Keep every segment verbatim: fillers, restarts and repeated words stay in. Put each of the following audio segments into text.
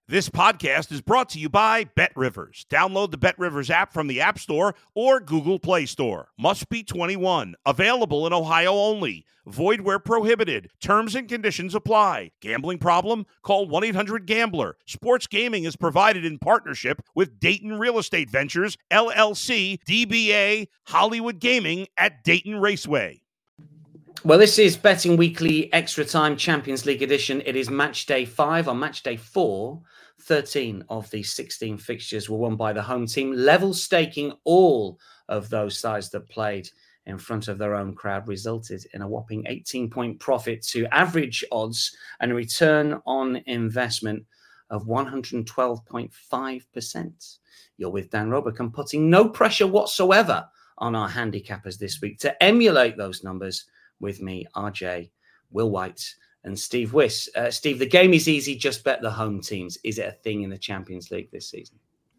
This podcast is brought to you by BetRivers. Download the BetRivers app from the App Store or Google Play Store. Must be twenty-one. Available in Ohio only. Void where prohibited. Terms and conditions apply. Gambling problem? Call one eight hundred gambler. Sports gaming is provided in partnership with Dayton Real Estate Ventures, L L C, D B A, Hollywood Gaming at Dayton Raceway. Well, this is Betting Weekly Extra Time Champions League edition. It is match day five. On match day four, thirteen of the sixteen fixtures were won by the home team, level staking all of those sides that played in front of their own crowd, resulted in a whopping eighteen-point profit to average odds and a return on investment of one hundred twelve point five percent. You're with Dan Roebuck and putting no pressure whatsoever on our handicappers this week to emulate those numbers. With me, R J, Will White, and Steve Wiss. Uh, Steve, the game is easy. Just bet the home teams. Is it a thing in the Champions League this season?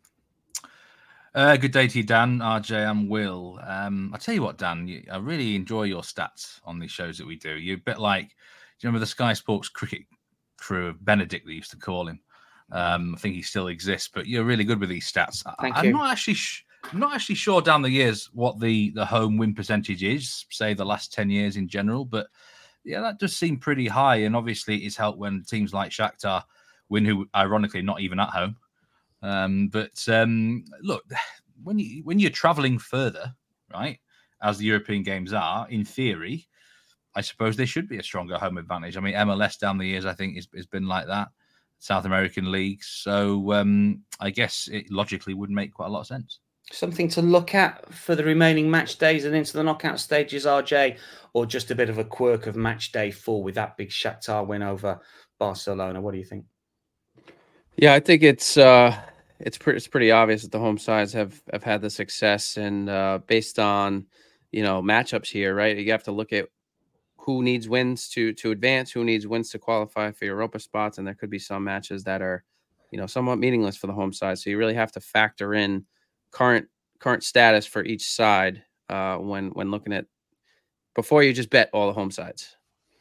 Uh, good day to you, Dan, R J, and Will. Um, I tell you what, Dan, you, I really enjoy your stats on these shows that we do. You're a bit like, do you remember the Sky Sports cricket crew of Benedict, they used to call him? Um, I think he still exists, but you're really good with these stats. Thank I, you. I'm not actually... Sh- I'm not actually sure down the years what the, the home win percentage is, say the last ten years in general, but yeah, that does seem pretty high. And obviously it's helped when teams like Shakhtar win, who ironically not even at home. Um, but um, look, when, you, when you're traveling further, right, as the European games are, in theory, I suppose there should be a stronger home advantage. I mean, M L S down the years, I think, has, has been like that. South American leagues. So um, I guess it logically would make quite a lot of sense. Something to look at for the remaining match days and into the knockout stages, R J, or just a bit of a quirk of match day four with that big Shakhtar win over Barcelona? What do you think? Yeah, I think it's uh, it's pretty it's pretty obvious that the home sides have have had the success, and uh, based on you know matchups here, right? You have to look at who needs wins to to advance, who needs wins to qualify for Europa spots, and there could be some matches that are you know somewhat meaningless for the home side. So you really have to factor in current current status for each side uh, when when looking at before you just bet all the home sides.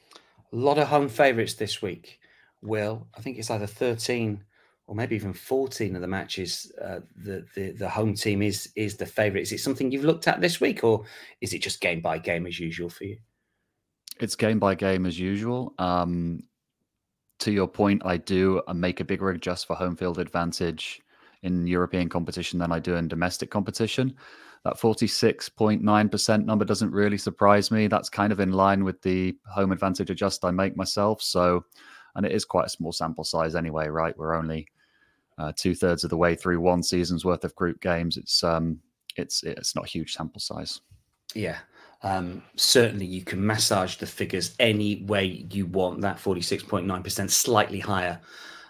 A lot of home favourites this week. Will, I think it's either thirteen or maybe even fourteen of the matches. Uh, the, the the home team is is the favourite. Is it something you've looked at this week, or is it just game by game as usual for you? It's game by game as usual. Um, to your point, I do uh, make a bigger adjust for home field advantage in European competition than I do in domestic competition. That forty-six point nine percent number doesn't really surprise me. That's kind of in line with the home advantage adjust I make myself. So, and it is quite a small sample size anyway, right? We're only uh, two thirds of the way through one season's worth of group games. It's um, it's it's not a huge sample size. Yeah. Um, certainly you can massage the figures any way you want. That forty-six point nine percent slightly higher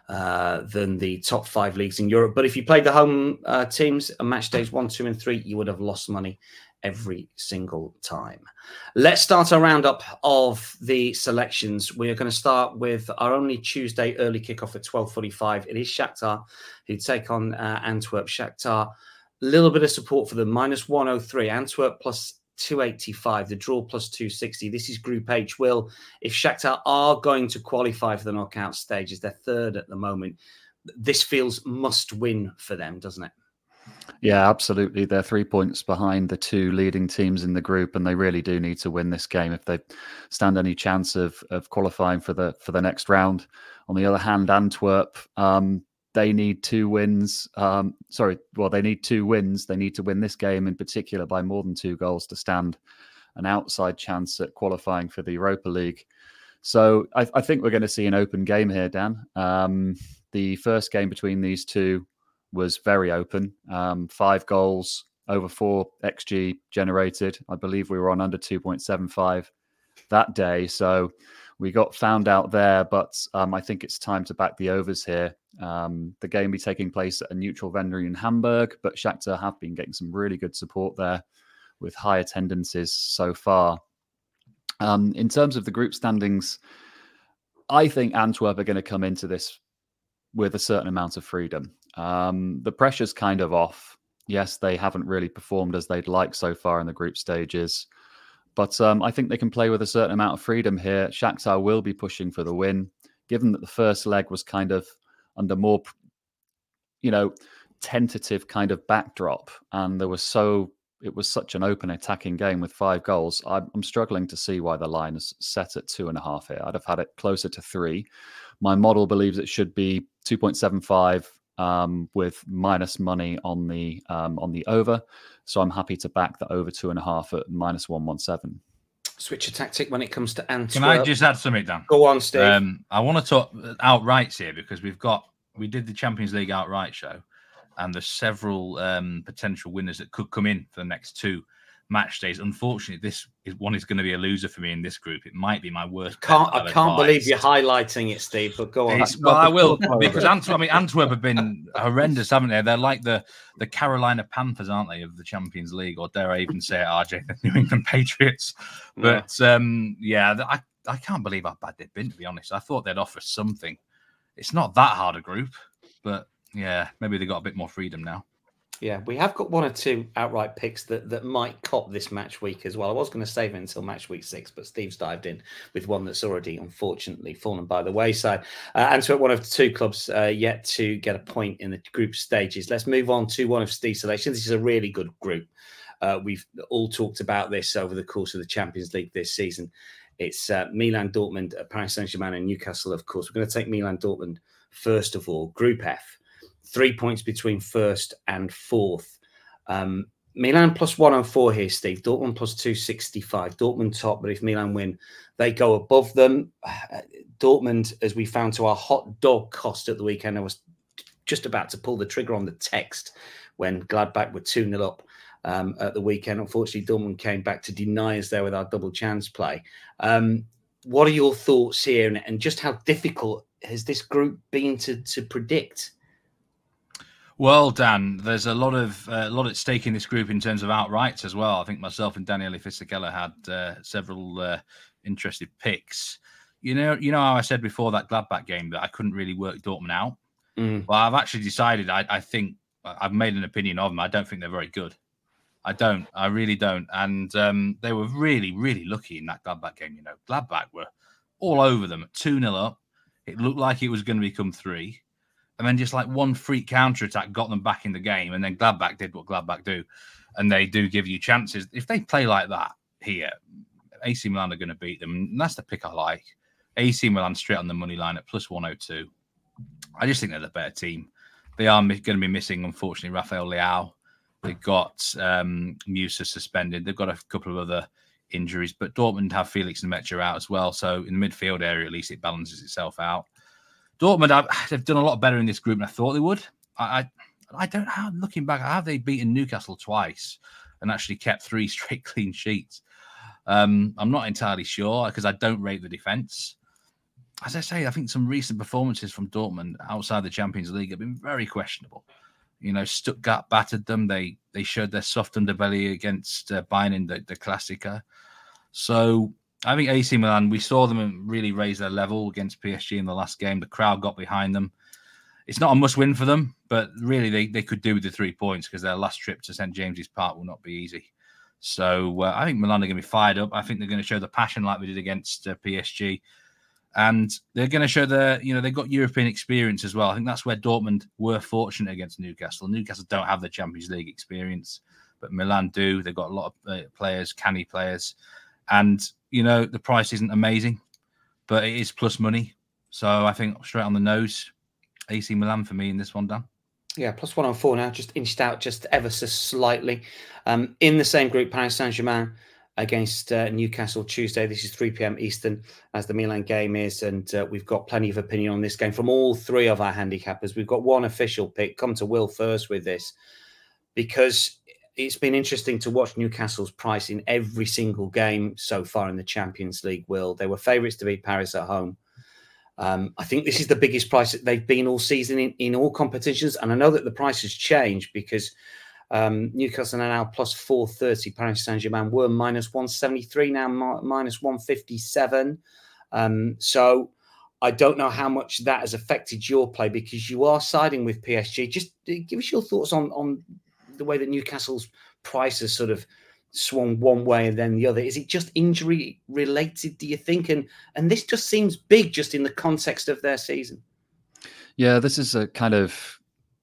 Uh, than the top five leagues in Europe. But if you played the home uh, teams and match days one, two, and three, you would have lost money every single time. Let's start our roundup of the selections. We are going to start with our only Tuesday early kickoff at twelve forty-five. It is Shakhtar who take on uh, Antwerp. Shakhtar, a little bit of support for them, minus one oh three. Antwerp plus two eighty-five, the draw plus two sixty. This is Group H. Will, if Shakhtar are going to qualify for the knockout stages, they're third at the moment. This feels must win for them, doesn't it? Yeah, absolutely. They're three points behind the two leading teams in the group, and they really do need to win this game if they stand any chance of of qualifying for the for the next round. On the other hand, Antwerp, um, they need two wins. Um, sorry, well, they need two wins. They need to win this game in particular by more than two goals to stand an outside chance at qualifying for the Europa League. So I, I think we're going to see an open game here, Dan. Um, the first game between these two was very open. Um, five goals, over four X G generated. I believe we were on under two point seven five that day. So we got found out there, but um, I think it's time to back the overs here. Um, the game will be taking place at a neutral venue in Hamburg, but Shakhtar have been getting some really good support there with high attendances so far. Um, in terms of the group standings, I think Antwerp are going to come into this with a certain amount of freedom. Um, the pressure's kind of off. Yes, they haven't really performed as they'd like so far in the group stages. But um, I think they can play with a certain amount of freedom here. Shakhtar will be pushing for the win, given that the first leg was kind of under more you know, tentative kind of backdrop, and there was so it was such an open attacking game with five goals. I'm, I'm struggling to see why the line is set at two and a half here. I'd have had it closer to three. My model believes it should be two point seven five um, with minus money on the um, on the over. So I'm happy to back the over two and a half at minus one one seven. Switch a tactic when it comes to Antwerp. Can I just add something, Dan? Go on, Steve. Um, I want to talk outrights here because we've got we did the Champions League outright show, and there's several um, potential winners that could come in for the next two match days. Unfortunately, this is one is going to be a loser for me in this group. It might be my worst. Can't, I can't believe you're highlighting it, Steve. But go on. Well, I will because Antwerp. I mean, Antwerp have been horrendous, haven't they? They're like the the Carolina Panthers, aren't they, of the Champions League, or dare I even say it, R J, the New England Patriots. But yeah, um, yeah I I can't believe how bad they've been. To be honest, I thought they'd offer something. It's not that hard a group, but yeah, maybe they got a bit more freedom now. Yeah, we have got one or two outright picks that, that might cop this match week as well. I was going to save it until match week six, but Steve's dived in with one that's already, unfortunately, fallen by the wayside. Uh, Antwerp, one of the two clubs uh, yet to get a point in the group stages. Let's move on to one of Steve's selections. This is a really good group. Uh, we've all talked about this over the course of the Champions League this season. It's uh, Milan, Dortmund, Paris Saint-Germain and Newcastle, of course. We're going to take Milan, Dortmund first of all. Group F. Three points between first and fourth. Um, Milan plus one oh four here, Steve. Dortmund plus two sixty-five. Dortmund top, but if Milan win, they go above them. Uh, Dortmund, as we found to our hot dog cost at the weekend, I was just about to pull the trigger on the text when Gladbach were two nil up um, at the weekend. Unfortunately, Dortmund came back to deny us there with our double chance play. Um, what are your thoughts here, and, and just how difficult has this group been to, to predict? Well, Dan, there's a lot of uh, a lot at stake in this group in terms of outrights as well. I think myself and Daniele Fisichella had uh, several uh, interesting picks. You know, you know how I said before that Gladbach game that I couldn't really work Dortmund out. Mm. Well, I've actually decided. I, I think I've made an opinion of them. I don't think they're very good. I don't. I really don't. And um, they were really, really lucky in that Gladbach game. You know, Gladbach were all over them at two nil up. It looked like it was going to become three. And then just like one freak counter-attack got them back in the game. And then Gladbach did what Gladbach do. And they do give you chances. If they play like that here, A C Milan are going to beat them. And that's the pick I like. A C Milan straight on the money line at plus one oh two. I just think they're the better team. They are going to be missing, unfortunately, Rafael Leao. They've got um, Musa suspended. They've got a couple of other injuries. But Dortmund have Felix and Mecha out as well. So in the midfield area, at least it balances itself out. Dortmund, they've done a lot better in this group than I thought they would. I, I, I don't know. Looking back, have they beaten Newcastle twice and actually kept three straight clean sheets? Um, I'm not entirely sure because I don't rate the defence. As I say, I think some recent performances from Dortmund outside the Champions League have been very questionable. You know, Stuttgart battered them. They they showed their soft underbelly against uh, Bayern in the, the Klassiker. So I think A C Milan, we saw them really raise their level against P S G in the last game. The crowd got behind them. It's not a must-win for them, but really they, they could do with the three points because their last trip to Saint James's Park will not be easy. So uh, I think Milan are going to be fired up. I think they're going to show the passion like they did against uh, P S G. And they're going to show their, you know, they've got European experience as well. I think that's where Dortmund were fortunate against Newcastle. Newcastle don't have the Champions League experience, but Milan do. They've got a lot of uh, players, canny players. And, you know, the price isn't amazing, but it is plus money. So I think straight on the nose, A C Milan for me in this one, Dan. Yeah, plus one oh four now, just inched out just ever so slightly. Um, in the same group, Paris Saint-Germain against uh, Newcastle Tuesday. This is three p.m. Eastern as the Milan game is. And uh, we've got plenty of opinion on this game from all three of our handicappers. We've got one official pick. Come to Will first with this because it's been interesting to watch Newcastle's price in every single game so far in the Champions League, Will. They were favourites to beat Paris at home. Um, I think this is the biggest price that they've been all season in, in all competitions. And I know that the price has changed because um, Newcastle are now plus four thirty. Paris Saint-Germain were minus one seventy-three, now mi- minus one fifty-seven. Um, so I don't know how much that has affected your play because you are siding with P S G. Just give us your thoughts on, on the way that Newcastle's price has sort of swung one way and then the other. Is it just injury related, do you think? And and this just seems big just in the context of their season. Yeah, this is a kind of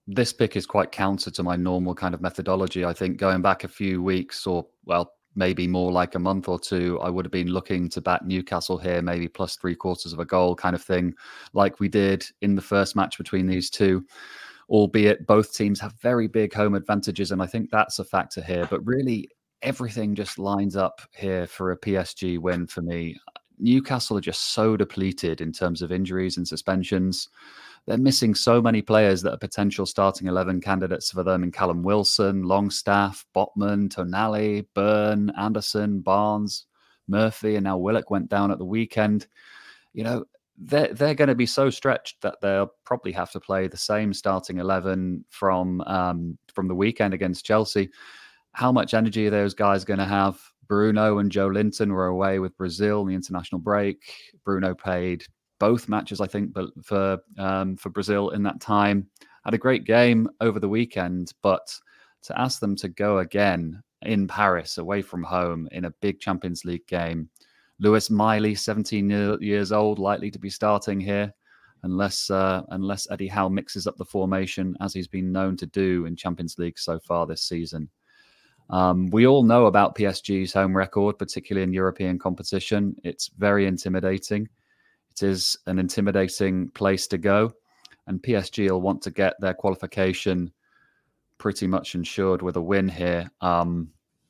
this pick is quite counter to my normal kind of methodology. I think going back a few weeks or, well, maybe more like a month or two, I would have been looking to back Newcastle here, maybe plus three quarters of a goal kind of thing, like we did in the first match between these two, albeit both teams have very big home advantages. And I think that's a factor here. But really, everything just lines up here for a P S G win for me. Newcastle are just so depleted in terms of injuries and suspensions. They're missing so many players that are potential starting eleven candidates for them in Callum Wilson, Longstaff, Botman, Tonali, Byrne, Anderson, Barnes, Murphy, and now Willock went down at the weekend. You know, they're, they're going to be so stretched that they'll probably have to play the same starting eleven from, um, from the weekend against Chelsea. How much energy are those guys going to have? Bruno and Joe Linton were away with Brazil in the international break. Bruno played both matches, I think, but for um, for Brazil in that time. Had a great game over the weekend, but to ask them to go again in Paris, away from home, in a big Champions League game. Lewis Miley, seventeen years old, likely to be starting here, unless uh, unless Eddie Howe mixes up the formation, as he's been known to do in Champions League so far this season. Um, we all know about P S G's home record, particularly in European competition. It's very intimidating. It is an intimidating place to go, and P S G will want to get their qualification pretty much ensured with a win here. Um,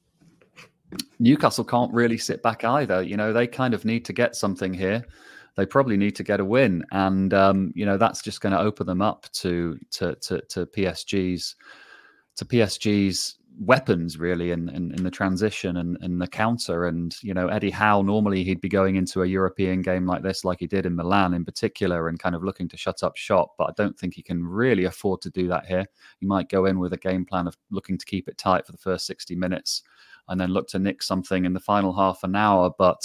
Newcastle can't really sit back either. You know, they kind of need to get something here. They probably need to get a win, and um, you know that's just going to open them up to to to, to P S G's to P S G's weapons really in, in, in the transition and, and the counter. And, you know, Eddie Howe, normally he'd be going into a European game like this, like he did in Milan in particular, and kind of looking to shut up shop. But I don't think he can really afford to do that here. He might go in with a game plan of looking to keep it tight for the first sixty minutes and then look to nick something in the final half an hour. But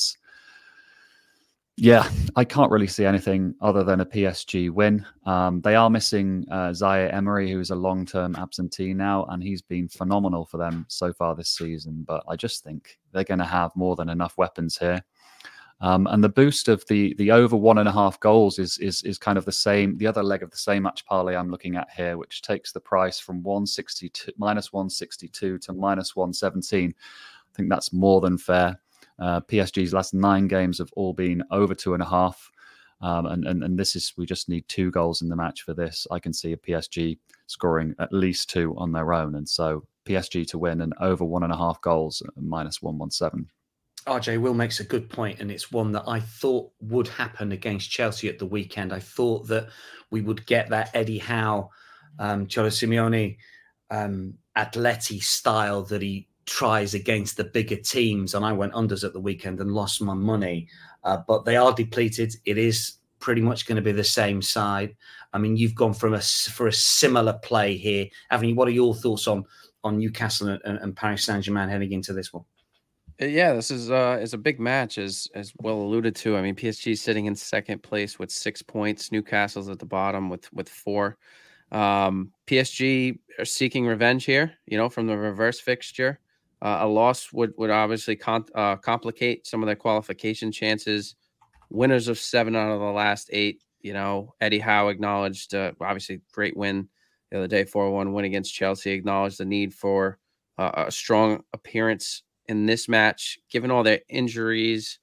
yeah, I can't really see anything other than a P S G win. Um, they are missing uh, Zaire Emery, who's a long-term absentee now, and he's been phenomenal for them so far this season. But I just think they're going to have more than enough weapons here. Um, and the boost of the the over one and a half goals is is is kind of the same. The other leg of the same match parlay I'm looking at here, which takes the price from one sixty-two minus one sixty-two to minus one seventeen. I think that's more than fair. Uh, P S G's last nine games have all been over two and a half. Um, and, and, and this is, we just need two goals in the match for this. I can see a P S G scoring at least two on their own. And so P S G to win and over one and a half goals, minus one seventeen. R J Will makes a good point, and it's one that I thought would happen against Chelsea at the weekend. I thought that we would get that Eddie Howe, um, Cholo Simeone, um, Atleti style that he tries against the bigger teams, and I went unders at the weekend and lost my money. Uh, but they are depleted. It is pretty much going to be the same side. I mean, you've gone from a for a similar play here, haven't you? What are your thoughts on on Newcastle and, and Paris Saint-Germain heading into this one? Yeah, this is uh is a big match, as as well alluded to. I mean, P S G is sitting in second place with six points. Newcastle's at the bottom with with four. Um, P S G are seeking revenge here, you know, from the reverse fixture. Uh, a loss would would obviously con- uh, complicate some of their qualification chances. Winners of seven out of the last eight. You know, Eddie Howe acknowledged, uh, obviously, great win the other day, four one win against Chelsea. Acknowledged the need for uh, a strong appearance in this match, given all their injuries.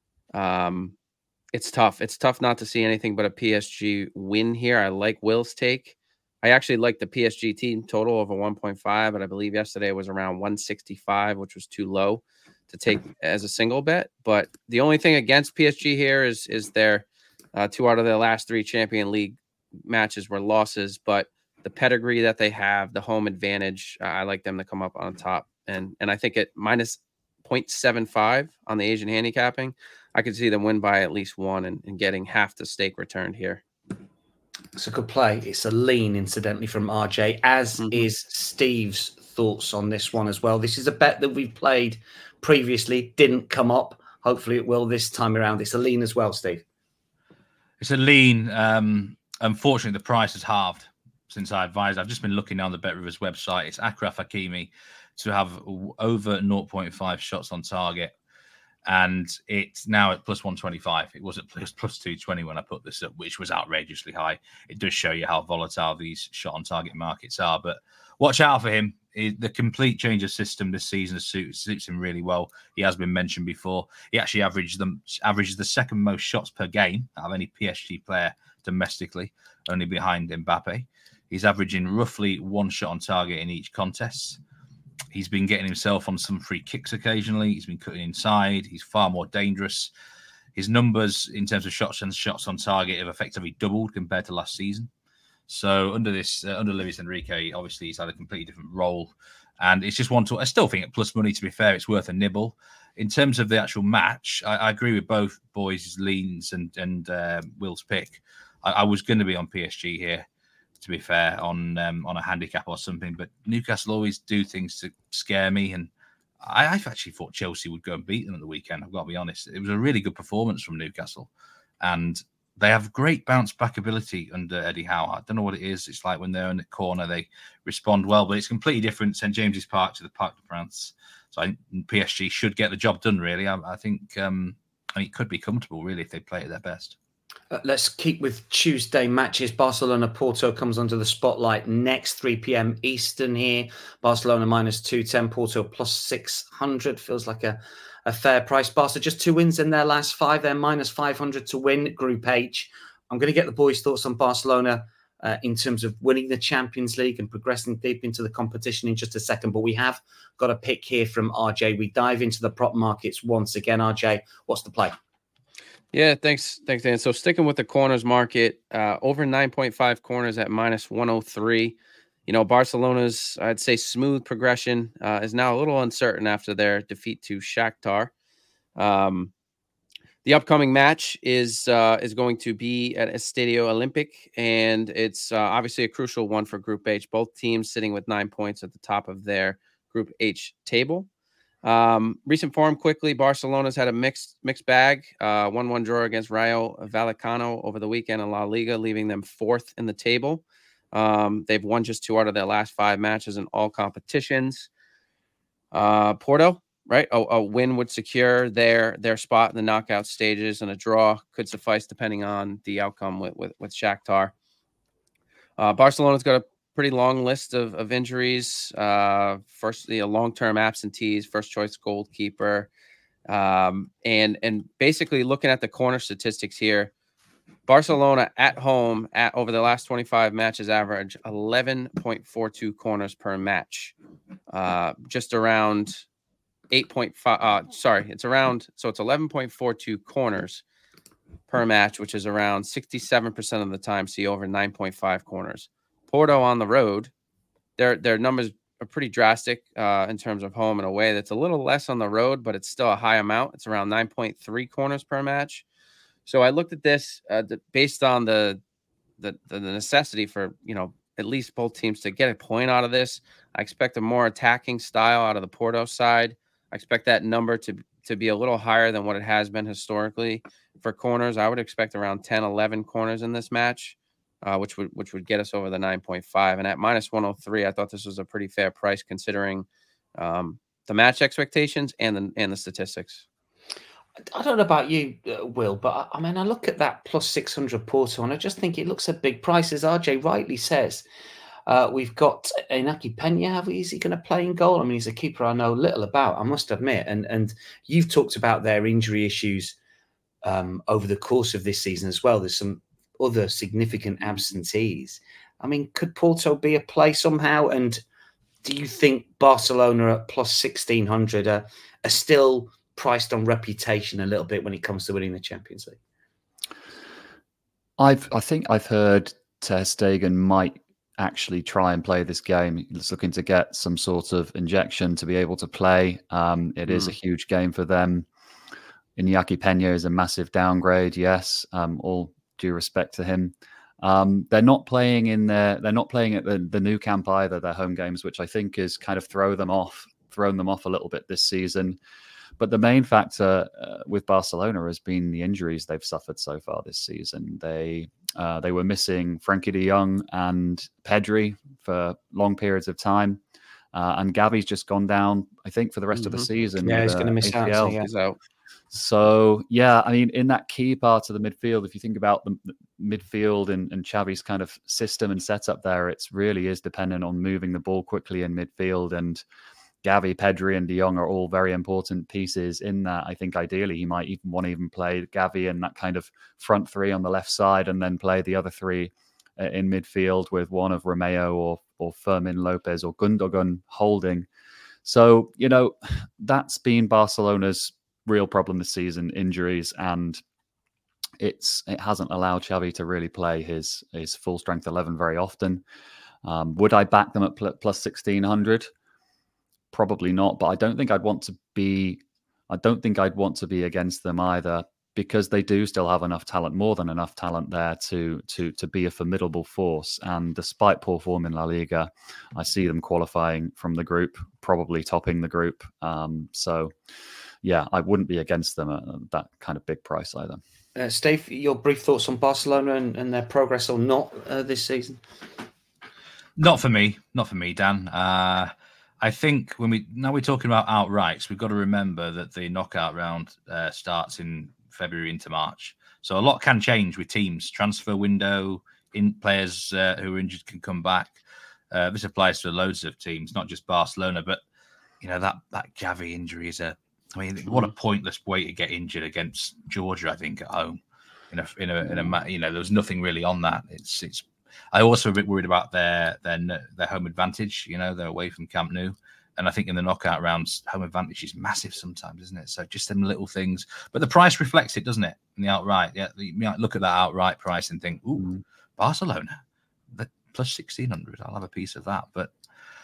Um, it's tough. It's tough not to see anything but a P S G win here. I like Will's take. I actually like the P S G team total over one point five, but I believe yesterday was around one sixty-five, which was too low to take as a single bet. But the only thing against P S G here is is their uh, two out of their last three Champions League matches were losses. But the pedigree that they have, the home advantage, uh, I like them to come up on top. And and I think at minus zero point seven five on the Asian handicapping, I could see them win by at least one and, and getting half the stake returned here. It's a good play. It's a lean, incidentally, from R J, as mm-hmm. is Steve's thoughts on this one as well. This is a bet that we've played previously, didn't come up. Hopefully it will this time around. It's a lean as well, Steve. It's a lean. Um, unfortunately, the price has halved since I advised. I've just been looking on the BetRivers website. It's Achraf Hakimi to have over zero point five shots on target. and it's now at plus one twenty-five. It was at plus, plus two twenty when I put this up, which was outrageously high. It does show you how volatile these shot on target markets are, but watch out for him. The complete change of system this season suits, suits him really well. He has been mentioned before. He actually averaged them averages the second most shots per game out of any P S G player domestically, only behind Mbappe. He's averaging roughly one shot on target in each contest. He's been getting himself on some free kicks occasionally. He's been cutting inside. He's far more dangerous. His numbers in terms of shots and shots on target have effectively doubled compared to last season. So under this, uh, under Luis Enrique, obviously he's had a completely different role, and it's just one to. I still think at plus money, to be fair, it's worth a nibble. In terms of the actual match, I, I agree with both boys' leans and and uh, Will's pick. I, I was going to be on P S G here, to be fair, on um, on a handicap or something, but Newcastle always do things to scare me, and I, I actually thought Chelsea would go and beat them at the weekend. I've got to be honest; it was a really good performance from Newcastle, and they have great bounce back ability under Eddie Howe. I don't know what it is. It's like when they're in the corner, they respond well, but it's completely different. Saint James's Park to the Parc de France. So I think P S G should get the job done, really. I, I think um, I mean, it could be comfortable, really, if they play at their best. Uh, let's keep with Tuesday matches. Barcelona Porto comes under the spotlight next three p.m. Eastern here. Barcelona minus two ten, Porto plus six hundred. Feels like a A fair price. Barca just two wins in their last five. They're minus five hundred to win Group H. I'm going to get the boys' thoughts on Barcelona uh, in terms of winning the Champions League and progressing deep into the competition in just a second. But we have got a pick here from R J. We dive into the prop markets once again. R J, what's the play? Yeah, thanks. Thanks, Dan. So sticking with the corners market, uh, over nine point five corners at minus one oh three. You know, Barcelona's, I'd say, smooth progression uh, is now a little uncertain after their defeat to Shakhtar. Um, the upcoming match is uh, is going to be at Estadio Olympic, and it's uh, obviously a crucial one for Group H. Both teams sitting with nine points at the top of their Group H table. Um, recent form quickly, Barcelona's had a mixed mixed bag. Uh, one one draw against Rayo Vallecano over the weekend in La Liga, leaving them fourth in the table. Um, they've won just two out of their last five matches in all competitions. Uh, Porto, right? A, a win would secure their their spot in the knockout stages, and a draw could suffice depending on the outcome with with, with Shakhtar. Uh, Barcelona's got a pretty long list of, of injuries. Uh, firstly, a long-term absentees, first choice goalkeeper, um, and and basically looking at the corner statistics here. Barcelona at home at over the last twenty-five matches average eleven point four two corners per match. Uh, just around eight point five. Uh, sorry, it's around. So it's eleven point four two corners per match, which is around sixty-seven percent of the time see over nine point five corners. Porto on the road, their their numbers are pretty drastic uh, in terms of home and away. That's a little less on the road, but it's still a high amount. It's around nine point three corners per match. So I looked at this uh, the, based on the, the the necessity for, you know, at least both teams to get a point out of this. I expect a more attacking style out of the Porto side. I expect that number to, to be a little higher than what it has been historically for corners. I would expect around ten, eleven corners in this match, uh, which would which would get us over the nine point five. And at minus one oh three, I thought this was a pretty fair price considering um, the match expectations and the, and the statistics. I don't know about you, uh, Will, but I, I mean, I look at that plus six hundred Porto and I just think it looks a big price. As R J rightly says, uh, we've got Inaki Peña. Have we, is he going to play in goal? I mean, he's a keeper I know little about, I must admit. And and you've talked about their injury issues um, over the course of this season as well. There's some other significant absentees. I mean, could Porto be a play somehow? And do you think Barcelona at plus sixteen hundred are, are still priced on reputation a little bit when it comes to winning the Champions League? I've I think I've heard Ter Stegen might actually try and play this game. He's looking to get some sort of injection to be able to play. Um, it mm. is a huge game for them. Iñaki Peña is a massive downgrade. Yes, um, all due respect to him. Um, they're not playing in their. They're not playing at the the Nou Camp either. Their home games, which I think is kind of throw them off, thrown them off a little bit this season. But the main factor uh, with Barcelona has been the injuries they've suffered so far this season. They uh, they were missing Frankie de Jong and Pedri for long periods of time. Uh, and Gavi's just gone down, I think, for the rest mm-hmm. of the season. Yeah, he's going to miss A C L. out. So yeah. He's out. So, yeah, I mean, in that key part of the midfield, if you think about the midfield and, and Xavi's kind of system and setup there, it really is dependent on moving the ball quickly in midfield. And Gavi, Pedri, and De Jong are all very important pieces in that. I think ideally he might even want to even play Gavi in that kind of front three on the left side and then play the other three uh, in midfield with one of Romeo or, or Fermin Lopez or Gundogan holding. So, you know, that's been Barcelona's real problem this season, injuries, and it's it hasn't allowed Xavi to really play his his full strength eleven very often. Um, would I back them at pl- plus sixteen hundred? Probably not, but I don't think I'd want to be. I don't think I'd want to be against them either, because they do still have enough talent, more than enough talent there to to to be a formidable force. And despite poor form in La Liga, I see them qualifying from the group, probably topping the group. Um, so. Yeah, I wouldn't be against them at that kind of big price either. Uh, Steve, your brief thoughts on Barcelona and, and their progress or not uh, this season? Not for me. Not for me, Dan. Uh, I think when we now we're talking about outrights, we've got to remember that the knockout round uh, starts in February into March. So a lot can change with teams. Transfer window, in players uh, who are injured can come back. Uh, this applies to loads of teams, not just Barcelona. But, you know, that, that Gavi injury is a I mean, what a pointless way to get injured against Georgia, I think, at home. In a, in a, in a, you know, there was nothing really on that. It's, it's. I also a bit worried about their, their, their home advantage. You know, they're away from Camp Nou, and I think in the knockout rounds, home advantage is massive sometimes, isn't it? So just them little things, but the price reflects it, doesn't it? In the outright, yeah, you might look at that outright price and think, "Ooh, mm. Barcelona, the plus sixteen hundred. I'll have a piece of that." But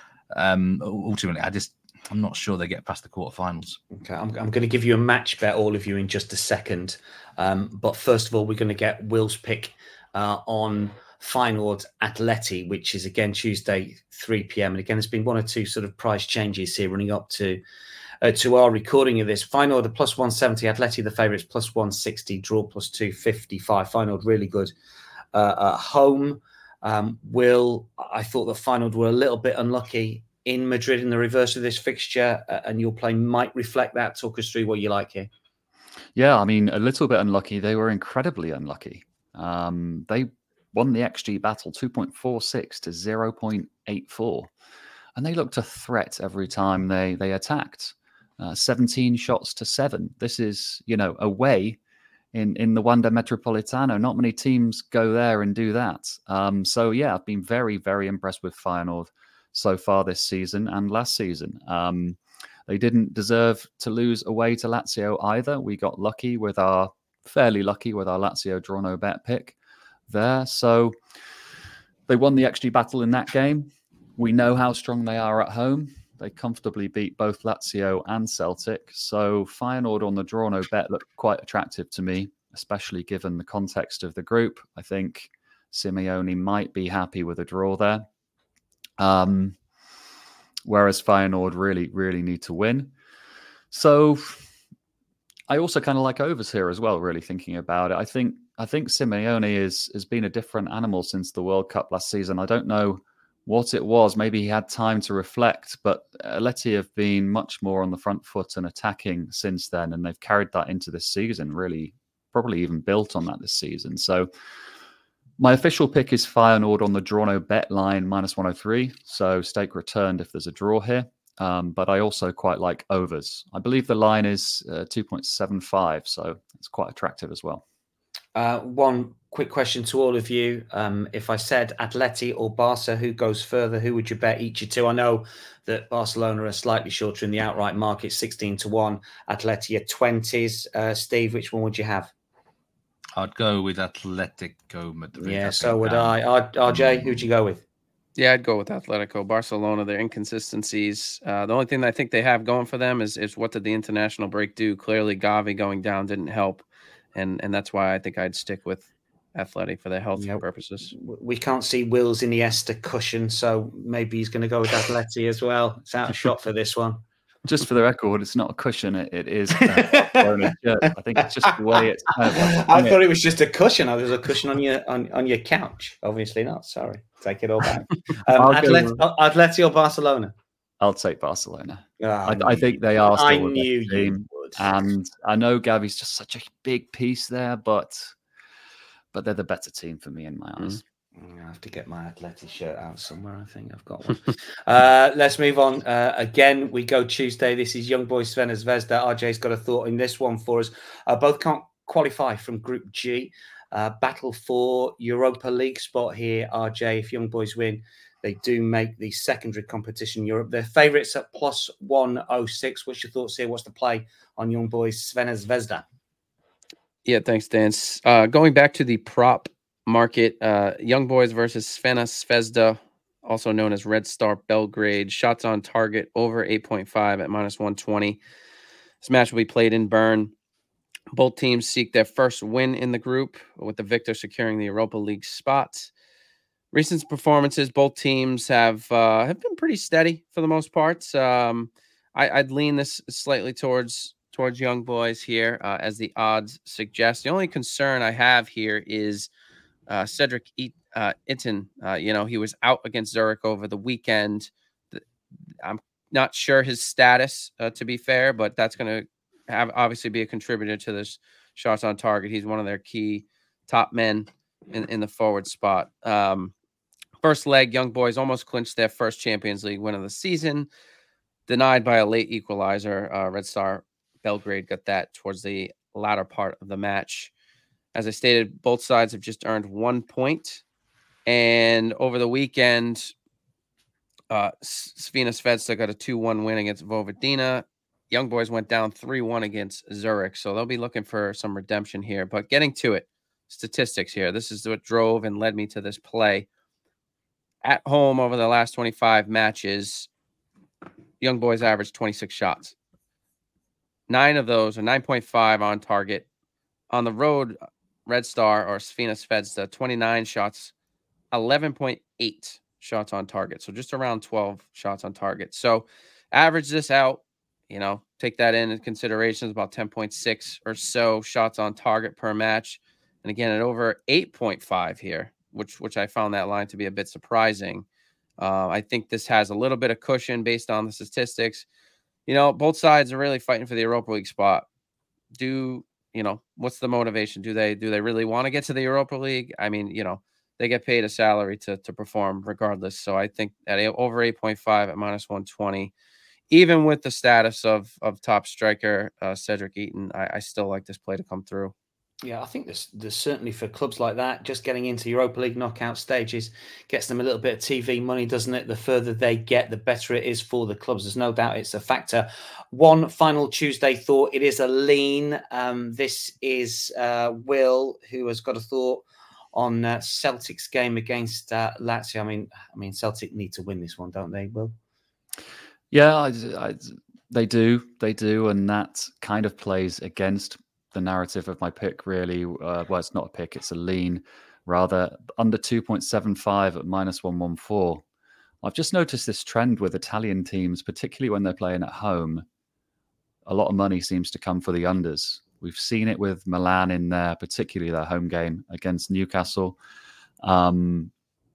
um, ultimately, I just. I'm not sure they get past the quarterfinals. Okay, I'm, I'm going to give you a match bet, all of you, in just a second. Um, but first of all, we're going to get Will's pick uh, on Feyenoord Atleti, which is again Tuesday, three p.m. And again, there's been one or two sort of price changes here running up to uh, to our recording of this. Feyenoord are plus one seventy, Atleti the favourites plus one sixty, draw plus two fifty-five. Feyenoord really good uh, at home. Um, Will, I thought the Feyenoord were a little bit unlucky in Madrid in the reverse of this fixture, uh, and your play might reflect that. Talk us through what you like here. Yeah, I mean, a little bit unlucky. They were incredibly unlucky. Um, they won the X G battle two point four six to zero point eight four, and they looked a threat every time they they attacked. Uh, seventeen shots to seven. This is, you know, away in in the Wanda Metropolitano. Not many teams go there and do that. Um, so yeah, I've been very very impressed with Feyenoord so far this season and last season. Um, they didn't deserve to lose away to Lazio either. We got lucky with our, fairly lucky with our Lazio draw no bet pick there. So they won the X G battle in that game. We know how strong they are at home. They comfortably beat both Lazio and Celtic. So Feyenoord on the draw no bet looked quite attractive to me, especially given the context of the group. I think Simeone might be happy with a draw there. Um, whereas Feyenoord really, really need to win. So I also kind of like overs here as well, really thinking about it. I think I think Simeone is, has been a different animal since the World Cup last season. I don't know what it was. Maybe he had time to reflect, but Atleti have been much more on the front foot and attacking since then, and they've carried that into this season, really, probably even built on that this season. So my official pick is Feyenoord on the draw no bet line, minus one oh three. So stake returned if there's a draw here. Um, but I also quite like overs. I believe the line is uh, two point seven five, so it's quite attractive as well. Uh, one quick question to all of you. Um, if I said Atleti or Barca, who goes further? Who would you bet each of two? I know that Barcelona are slightly shorter in the outright market, sixteen to one. Atleti are twenties. Uh, Steve, which one would you have? I'd go with Atletico Madrid. Yeah, so would I. R- RJ, who'd you go with? Yeah, I'd go with Atletico. Barcelona, their inconsistencies. Uh, the only thing I think they have going for them is is what did the international break do? Clearly, Gavi going down didn't help, and and that's why I think I'd stick with Atleti for their health yep. purposes. We can't see Will's Iniesta cushion, so maybe he's going to go with Atleti as well. It's out of shot for this one. Just for the record, it's not a cushion. It, it is. Uh, I think it's just the way it's. Kind of like, I thought it was just a cushion. I was a cushion on your on, on your couch. Obviously not. Sorry, take it all back. Um, Atleti, go, Atleti or Barcelona? I'll take Barcelona. Oh, I, I think they are. Still I knew you would. would. And I know Gavi's just such a big piece there, but but they're the better team for me in my eyes. I have to get my Atleti shirt out somewhere. I think I've got one. uh, let's move on. Uh, again, we go Tuesday. This is Young Boys Crvena Zvezda. R J's got a thought in this one for us. Uh, both can't qualify from Group G. Uh, battle for Europa League spot here, R J. If Young Boys win, they do make the secondary competition Europe. They're favourites at plus one oh six. What's your thoughts here? What's the play on Young Boys Crvena Zvezda? Yeah, thanks, Dan. Uh, going back to the prop market, uh, Young Boys versus Crvena Zvezda, also known as Red Star Belgrade. Shots on target over eight point five at minus one twenty. This match will be played in Bern. Both teams seek their first win in the group, with the victor securing the Europa League spot. Recent performances, both teams have uh, have been pretty steady for the most part. Um, I, I'd lean this slightly towards towards Young Boys here, uh, as the odds suggest. The only concern I have here is uh, Cedric e- uh, Itten. Uh, you know, he was out against Zurich over the weekend. I'm not sure his status, uh, to be fair, but that's going to have obviously be a contributor to this shots on target. He's one of their key top men in, in the forward spot. Um, first leg, Young Boys almost clinched their first Champions League win of the season, denied by a late equalizer. Uh, Red Star Belgrade got that towards the latter part of the match. As I stated, both sides have just earned one point. And over the weekend, uh, Crvena Zvezda got a two one win against Vojvodina. Young Boys went down three one against Zurich, so they'll be looking for some redemption here. But getting to it, statistics here. This is what drove and led me to this play. At home over the last twenty-five matches, Young Boys averaged twenty-six shots. Nine of those are nine point five on target. On the road, Red Star or Crvena Zvezda, twenty-nine shots, eleven point eight shots on target. So just around twelve shots on target. So average this out, you know, take that in consideration. It's about ten point six or so shots on target per match. And again, at over eight point five here, which which I found that line to be a bit surprising. Uh, I think this has a little bit of cushion based on the statistics. You know, both sides are really fighting for the Europa League spot. Do, you know, what's the motivation? Do they do they really want to get to the Europa League? I mean, you know, they get paid a salary to to perform regardless. So I think at over eight point five at minus one twenty, even with the status of of top striker uh, Cedric Itten, I, I still like this play to come through. Yeah, I think there's, there's certainly for clubs like that, just getting into Europa League knockout stages gets them a little bit of T V money, doesn't it? The further they get, the better it is for the clubs. There's no doubt it's a factor. One final Tuesday thought. It is a lean. Um, this is uh, Will, who has got a thought on uh, Celtic's game against uh, Lazio. I mean, I mean, Celtic need to win this one, don't they, Will? Yeah, I, I, they do. They do. And that kind of plays against the narrative of my pick, really. Uh, well, it's not a pick, it's a lean. Rather, under two point seven five at minus one fourteen. I've just noticed this trend with Italian teams, particularly when they're playing at home. A lot of money seems to come for the unders. We've seen it with Milan in there, particularly their home game against Newcastle. Um,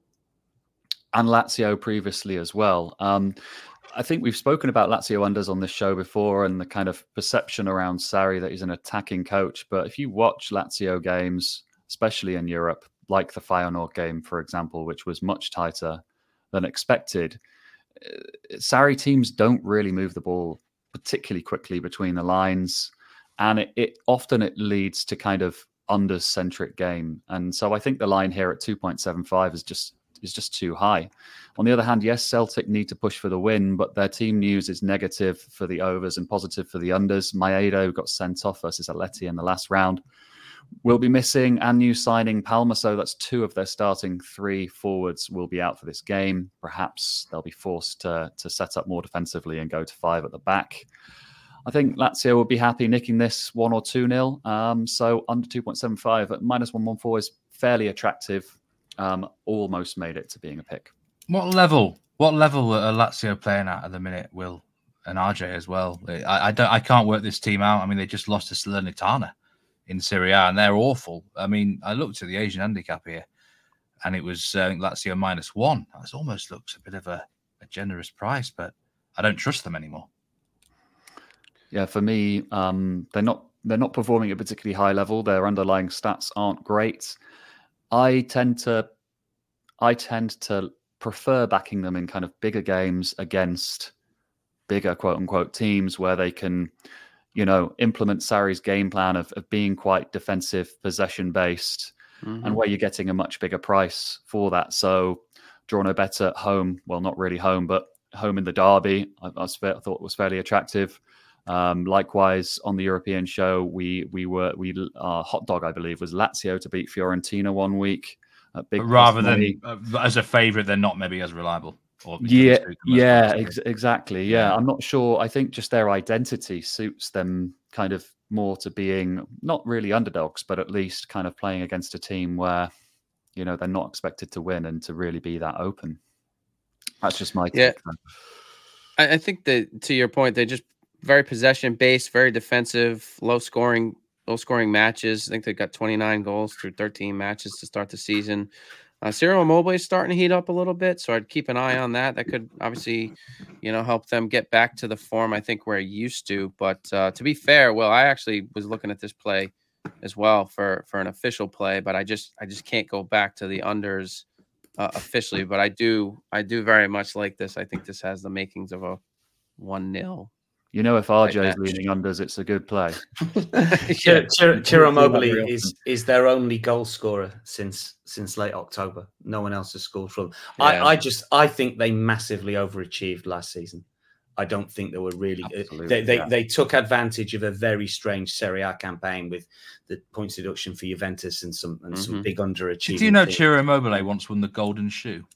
and Lazio previously as well. Um, I think we've spoken about Lazio unders on this show before and the kind of perception around Sarri that he's an attacking coach. But if you watch Lazio games, especially in Europe, like the Feyenoord game, for example, which was much tighter than expected, Sarri teams don't really move the ball particularly quickly between the lines. And it, it often it leads to kind of under-centric game. And so I think the line here at two point seven five is just is just too high. On the other hand, yes, Celtic need to push for the win, but their team news is negative for the overs and positive for the unders. Maeda got sent off versus Atleti in the last round. Will be missing and new signing Palma, so that's two of their starting three forwards will be out for this game. Perhaps they'll be forced to, to set up more defensively and go to five at the back. I think Lazio will be happy nicking this one or two nil. Um, so under two point seven five at minus one fourteen is fairly attractive. Um, almost made it to being a pick. What level? What level are Lazio playing at at the minute, Will, and R J as well? I, I don't. I can't work this team out. I mean, they just lost to Salernitana in Serie A, and they're awful. I mean, I looked at the Asian handicap here, and it was uh, Lazio minus one. That almost looks a bit of a, a generous price, but I don't trust them anymore. Yeah, for me, um, they're not they're not performing at a particularly high level. Their underlying stats aren't great. I tend to I tend to prefer backing them in kind of bigger games against bigger quote unquote teams where they can, you know, implement Sarri's game plan of, of being quite defensive, possession based, mm-hmm. and where you're getting a much bigger price for that. So draw no bet at home. Well, not really home, but home in the derby, I, I, was, I thought was fairly attractive. Um, likewise, on the European show, we we were we our hot dog, I believe, was Lazio to beat Fiorentina one week. Big but rather than uh, as a favourite, they're not maybe as reliable. Or yeah, yeah, ex- exactly. Yeah. yeah, I'm not sure. I think just their identity suits them kind of more to being not really underdogs, but at least kind of playing against a team where, you know, they're not expected to win and to really be that open. That's just my yeah. take. I, I think that to your point, they just very possession based, very defensive, low scoring, low scoring matches. I think they got twenty-nine goals through thirteen matches to start the season. Uh, Ciro Immobile is starting to heat up a little bit, so I'd keep an eye on that. That could obviously, you know, help them get back to the form I think we're used to. But uh, to be fair, Will, I actually was looking at this play as well for for an official play, but I just I just can't go back to the unders uh, officially. But I do I do very much like this. I think this has the makings of a one nil. You know, if R J is leaning unders, it's a good play. yeah. Ciro Immobile is is their only goal scorer since since late October. No one else has scored from. Yeah. I I just I think they massively overachieved last season. I don't think they were really. Absolutely, they they, yeah. they took advantage of a very strange Serie A campaign with the points deduction for Juventus and some and mm-hmm. some big underachieving. Did you know Ciro Immobile once won the Golden Shoe?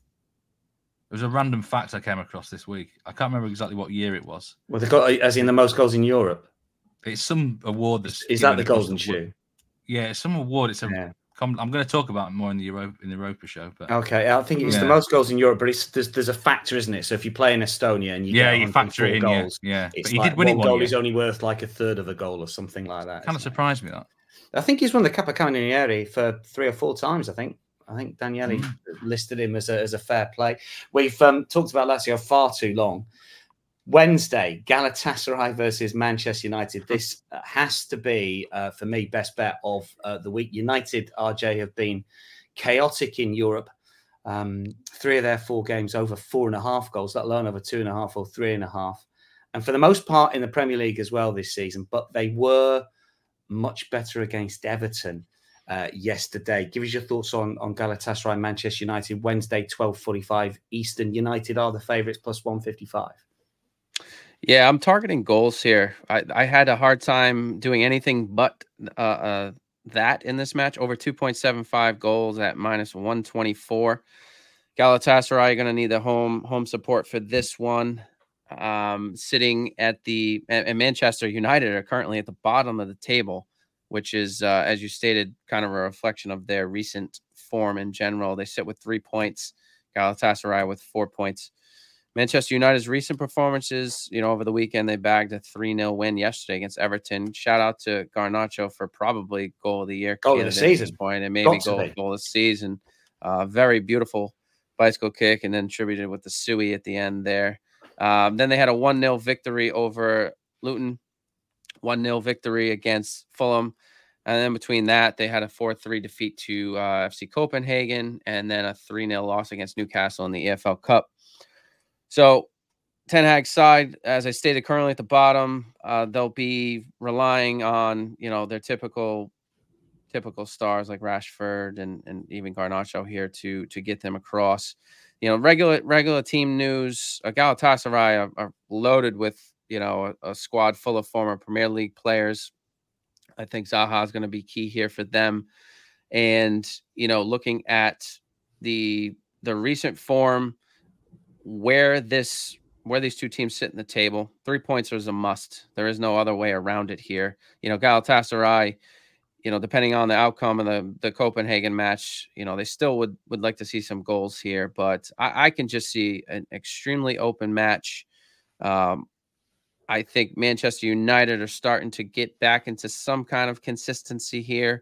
It was a random fact I came across this week. I can't remember exactly what year it was. Well, they got as in the most goals in Europe. It's some award that's is that the Golden Shoe? Yeah, it's some award. It's a. Yeah. I'm going to talk about it more in the Europa in the Europa show. But okay, I think it's yeah. the most goals in Europe, but it's there's, there's a factor, isn't it? So if you play in Estonia and you yeah, get you factor it in, goals, yeah, yeah. It's but he like did win one it goal one is only worth like a third of a goal or something like that. Kind of surprised me that. I think he's won the Capocannoniere for three or four times. I think. I think Daniele mm. listed him as a as a fair play. We've um, talked about Lazio far too long. Wednesday, Galatasaray versus Manchester United. This has to be, uh, for me, best bet of uh, the week. United, R J, have been chaotic in Europe. Um, three of their four games over four and a half goals, let alone over two and a half or three and a half. And for the most part in the Premier League as well this season. But they were much better against Everton uh, yesterday. Give us your thoughts on, on Galatasaray, Manchester United, Wednesday, twelve forty-five Eastern. United are the favourites, plus one fifty-five. Yeah, I'm targeting goals here. I, I had a hard time doing anything but uh, uh, that in this match. Over two point seven five goals at minus one twenty-four. Galatasaray are going to need the home home support for this one. Um, sitting at the and, and Manchester United are currently at the bottom of the table, which is, uh, as you stated, kind of a reflection of their recent form in general. They sit with three points. Galatasaray with four points. Manchester United's recent performances, you know, over the weekend, they bagged a three nil win yesterday against Everton. Shout out to Garnacho for probably goal of the year. Goal of the season. At this point, and maybe goal, goal of the season. Uh, very beautiful bicycle kick and then attributed with the Suey at the end there. Um, then they had a one nil victory over Luton, one nil victory against Fulham. And then between that, they had a four three defeat to uh, F C Copenhagen and then a three nil loss against Newcastle in the E F L Cup. So Ten Hag's side, as I stated, currently at the bottom, uh, they'll be relying on, you know, their typical typical stars like Rashford and, and even Garnacho here to to get them across. You know, regular regular team news, uh, Galatasaray are, are loaded with, you know, a, a squad full of former Premier League players. I think Zaha is going to be key here for them. And, you know, looking at the the recent form, where this where these two teams sit in the table, three points is a must. There is no other way around it here. You know, Galatasaray, you know, depending on the outcome of the, the Copenhagen match, you know, they still would, would like to see some goals here, but I, I can just see an extremely open match. Um, I think Manchester United are starting to get back into some kind of consistency here.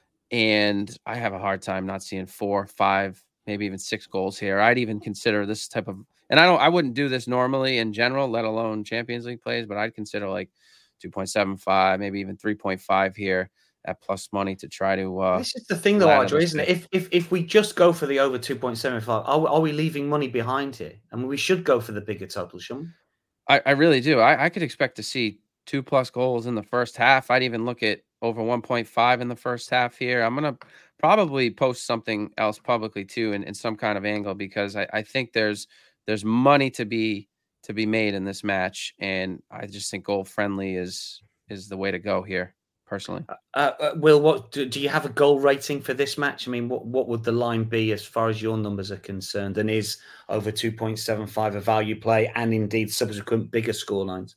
And I have a hard time not seeing four, five, maybe even six goals here. I'd even consider this type of, and I don't, I wouldn't do this normally in general, let alone Champions League plays, but I'd consider like two point seven five, maybe even three point five here at plus money to try to. Uh, this is the thing, though, Arjo, isn't it? If if if we just go for the over two point seven five, are, are we leaving money behind here? I mean, we should go for the bigger total, shouldn't we? I, I really do. I, I could expect to see two plus goals in the first half. I'd even look at over one point five in the first half here. I'm gonna probably post something else publicly too, in, in some kind of angle, because I, I think there's there's money to be to be made in this match, and I just think goal friendly is is the way to go here, personally. Uh, uh, Will, what do, do you have a goal rating for this match? I mean, what what would the line be as far as your numbers are concerned? And is over two point seven five a value play, and indeed subsequent bigger score lines?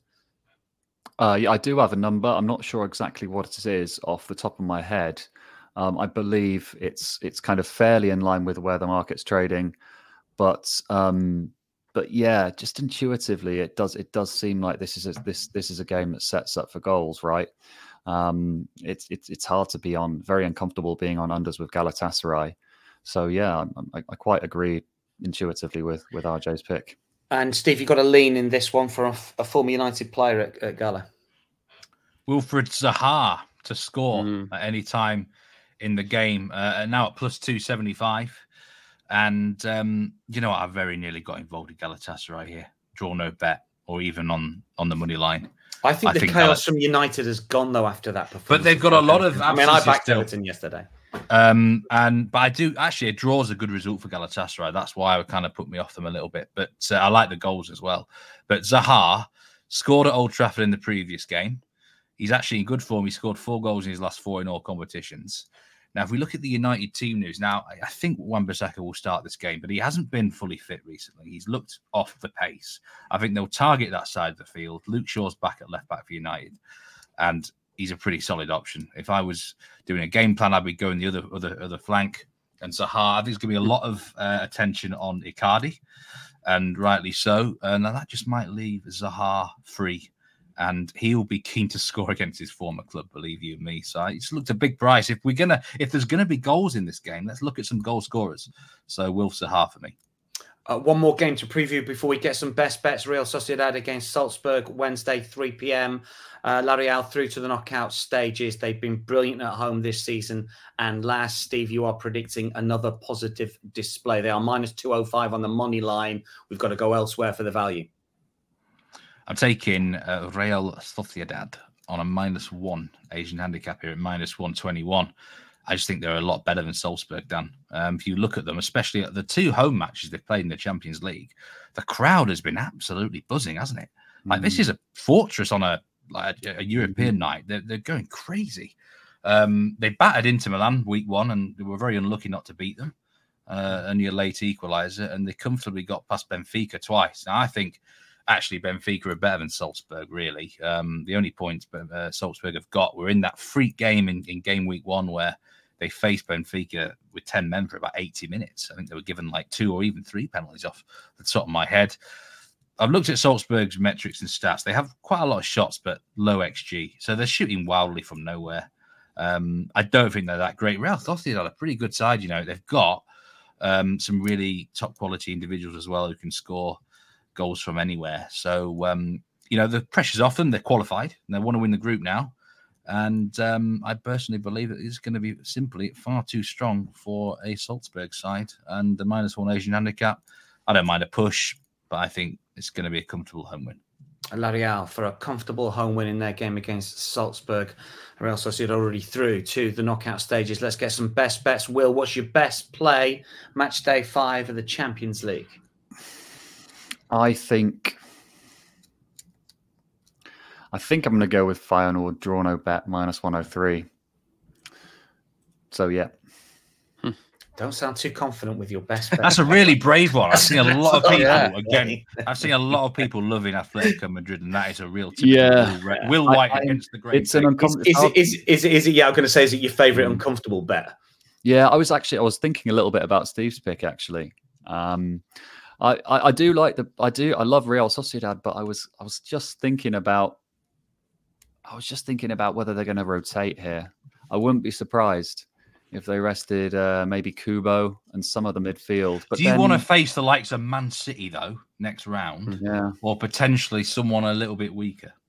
Uh, yeah, I do have a number. I'm not sure exactly what it is off the top of my head. Um, I believe it's it's kind of fairly in line with where the market's trading, but um, but yeah, just intuitively, it does it does seem like this is a, this this is a game that sets up for goals, right? Um, it's it's it's hard to be on, very uncomfortable being on unders with Galatasaray. So yeah, I, I quite agree intuitively with with R J's pick. And Steve, you got a lean in this one for a, a former United player at, at Gala. Wilfried Zaha to score Mm. at any time in the game, uh, now at plus two seventy-five. And um, you know what? I very nearly got involved in Galatasaray here. Draw no bet, or even on, on the money line. I think I the think chaos Galat- from United has gone, though, after that performance. But they've got a lot of I mean, I absences backed still. Everton yesterday. Um, and but I do actually, a draw is a good result for Galatasaray. That's why it kind of put me off them a little bit. But uh, I like the goals as well. But Zaha scored at Old Trafford in the previous game. He's actually in good form. He scored four goals in his last four in all competitions. Now, if we look at the United team news, now I think Wan-Bissaka will start this game, but he hasn't been fully fit recently. He's looked off the pace. I think they'll target that side of the field. Luke Shaw's back at left back for United, and he's a pretty solid option. If I was doing a game plan, I'd be going the other other other flank. And Zaha, I think there's going to be a lot of uh, attention on Icardi, and rightly so. And that just might leave Zaha free. And he'll be keen to score against his former club, believe you me. So I just looked a big price. If we're gonna, if there's gonna be goals in this game, let's look at some goal scorers. So Wilf Zaha for me. Uh, one more game to preview before we get some best bets. Real Sociedad against Salzburg, Wednesday, three p.m. Uh, La Real through to the knockout stages. They've been brilliant at home this season. And last, Steve, you are predicting another positive display. They are minus two oh five on the money line. We've got to go elsewhere for the value. I'm taking uh, Real Sociedad on a minus one Asian handicap here at minus one twenty-one. I just think they're a lot better than Salzburg, Dan. Um, if you look at them, especially at the two home matches they've played in the Champions League, the crowd has been absolutely buzzing, hasn't it? Like, mm. this is a fortress on a like a, a European mm. night. They're, they're going crazy. Um, they battered Inter Milan week one, and they were very unlucky not to beat them. Uh, only a late equaliser, and they comfortably got past Benfica twice. Now, I think actually Benfica are better than Salzburg, really. Um, the only points uh, Salzburg have got were in that freak game in, in game week one where they faced Benfica with ten men for about eighty minutes. I think they were given like two or even three penalties off the top of my head. I've looked at Salzburg's metrics and stats. They have quite a lot of shots, but low X G. So they're shooting wildly from nowhere. Um, I don't think they're that great. Real Sociedad are a pretty good side. You know, they've got um, some really top quality individuals as well who can score goals from anywhere. So, um, you know, the pressure's off them. They're qualified and they want to win the group now. And um, I personally believe it is going to be simply far too strong for a Salzburg side. And the minus one Asian handicap, I don't mind a push, but I think it's going to be a comfortable home win. La Real for a comfortable home win in their game against Salzburg. Real Sociedad already through to the knockout stages. Let's get some best bets. Will, what's your best play match day five of the Champions League? I think I think I'm going to go with Feyenoord draw no bet minus one oh three. So, yeah. Don't sound too confident with your best bet. That's a really brave one. I've seen a lot of people, yeah. again, I've seen a lot of people loving Atletico Madrid, and that is a real typical yeah. Will, Will White I, I, against the great. It's an uncomfortable. Is, is, it, is, is, it, is it, yeah, I'm going to say, is it your favourite mm. uncomfortable bet? Yeah, I was actually, I was thinking a little bit about Steve's pick, actually. Um, I, I, I do like the, I do, I love Real Sociedad, but I was, I was just thinking about, I was just thinking about whether they're going to rotate here. I wouldn't be surprised if they rested uh, maybe Kubo and some of the midfield. But do you then, want to face the likes of Man City though next round, yeah, or potentially someone a little bit weaker?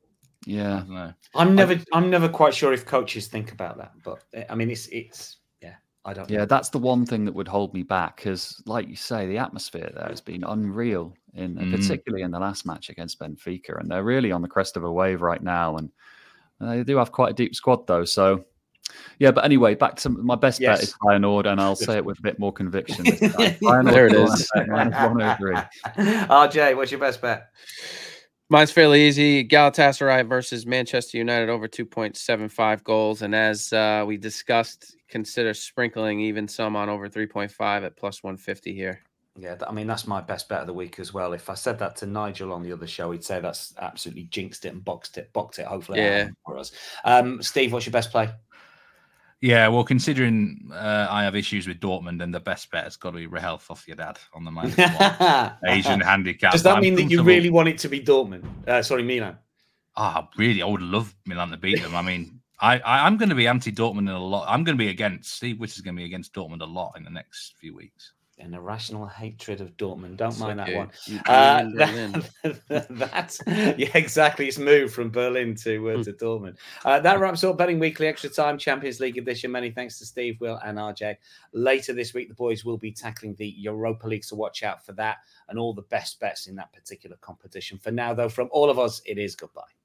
Yeah, I don't know. I'm never, I'm never quite sure if coaches think about that, but I mean, it's, it's, yeah, I don't. Yeah, know. that's the one thing that would hold me back because, like you say, the atmosphere there has been unreal, in Mm. particularly in the last match against Benfica, and they're really on the crest of a wave right now. And they do have quite a deep squad, though. So, yeah. But anyway, back to my best Yes. bet is Feyenoord, and I'll say it with a bit more conviction this time. Feyenoord There it to is. win at minus one oh three. R J, what's your best bet? Mine's fairly easy. Galatasaray versus Manchester United over two point seven five goals. And as uh, we discussed, consider sprinkling even some on over three point five at plus one fifty here. Yeah, I mean, that's my best bet of the week as well. If I said that to Nigel on the other show, he'd say that's absolutely jinxed it and boxed it, boxed it. Hopefully, Yeah. for us. Um, Steve, what's your best play? Yeah, well, considering uh, I have issues with Dortmund, and the best bet has got to be Rahel Fofyadad on the minus one Asian handicap. Does that I'm mean that you comfortable- really want it to be Dortmund? Uh, sorry, Milan. Ah, really? I would love Milan to beat them. I mean, I, I I'm going to be anti-Dortmund in a lot. I'm going to be against Steve Wish is going to be against Dortmund a lot in the next few weeks. An irrational hatred of Dortmund. Don't mind Okay. that one. You- Uh, you in Berlin. that, that's yeah, exactly. It's moved from Berlin to uh, Hmm. to Dortmund. Uh, that wraps up Betting Weekly Extra Time Champions League edition. Many thanks to Steve, Will, and R J. Later this week, the boys will be tackling the Europa League, so watch out for that and all the best bets in that particular competition. For now, though, from all of us, it is goodbye.